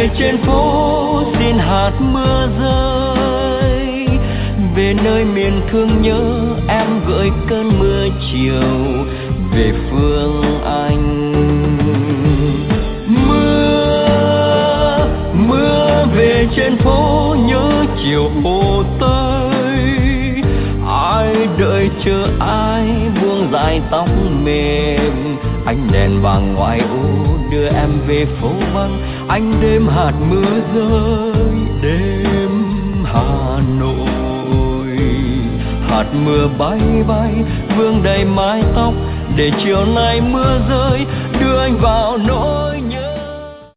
về trên phố xin hạt mưa rơi, về nơi miền thương nhớ em gửi cơn mưa chiều về phương Anh. Mưa về trên phố nhớ chiều Hồ Tây, ai đợi chờ ai buông dài tóc mềm, ánh đèn vàng ngoài ô đưa em về phố vắng, anh đêm hạt mưa rơi đêm Hà Nội. Hạt mưa bay bay vương đầy mái tóc, để chiều nay mưa rơi đưa anh vào nỗi